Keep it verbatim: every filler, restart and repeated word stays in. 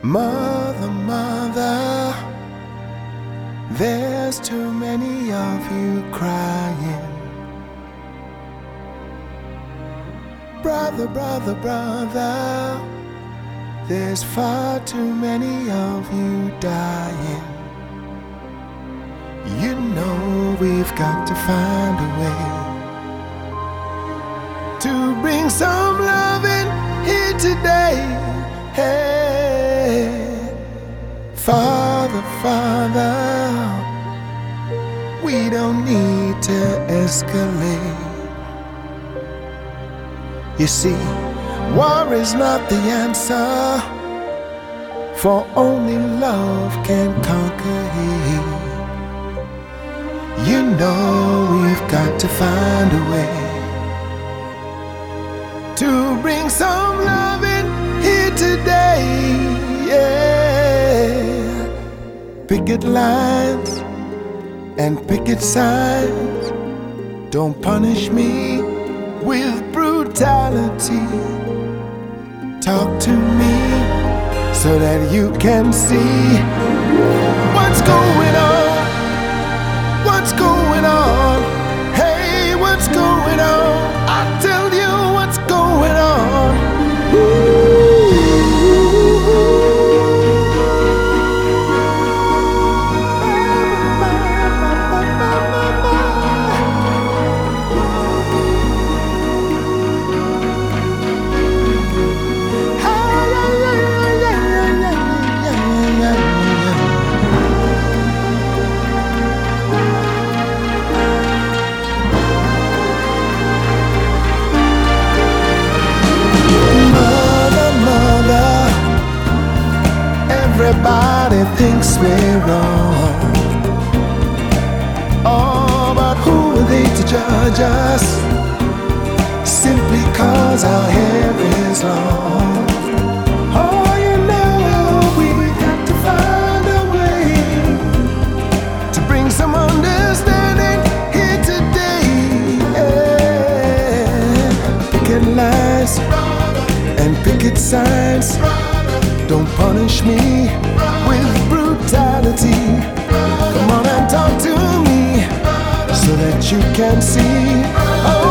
Mother, mother, there's too many of you crying. Brother, brother, brother, there's far too many of you dying. You know we've got to find a way to bring some loving here today. Hey, Father, Father, we don't need to escalate. You see, war is not the answer, for only love can conquer hate. You know we've got to find a way to bring some love in here today. Yeah, picket lines and picket signs don't punish me with brutality. Talk to me so that you can see what's going on. What's going on? Hey, what's going on? I'll tell you what's going on. Everybody thinks we're wrong. Oh, but who are they to judge us simply cause our hair is long? Oh, you know we got to find a way to bring some understanding here today. Yeah. Picket lines and picket signs don't punish me with brutality. Come on and talk to me so that you can see. Oh,